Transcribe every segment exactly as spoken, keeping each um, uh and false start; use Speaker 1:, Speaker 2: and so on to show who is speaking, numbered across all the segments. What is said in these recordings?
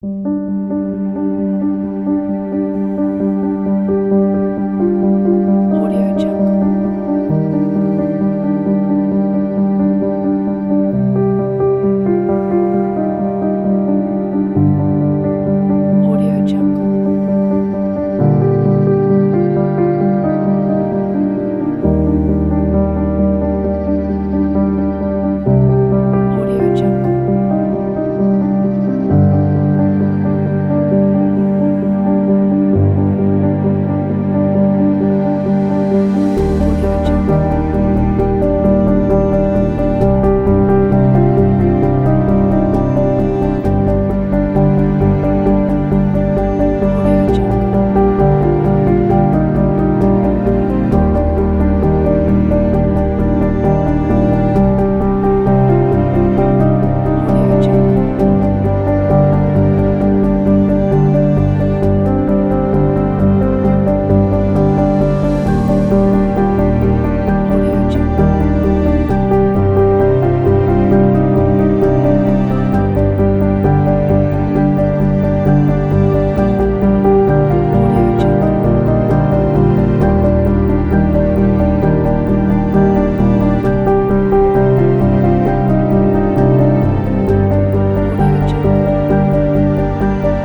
Speaker 1: Audio Jungle. Audio Jungle. Audio Jungle. Audio Jungle. Audio Jungle. Audio Jungle. Audio Jungle. Audio Jungle. Audio Jungle.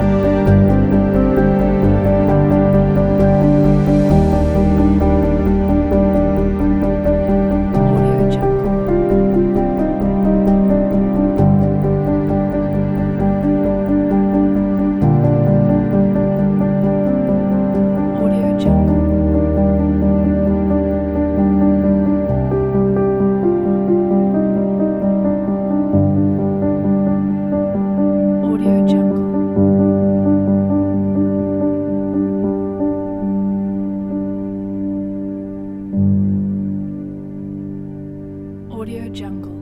Speaker 1: Audio Jungle. Audio Jungle. Audio Jungle. Audio Jungle.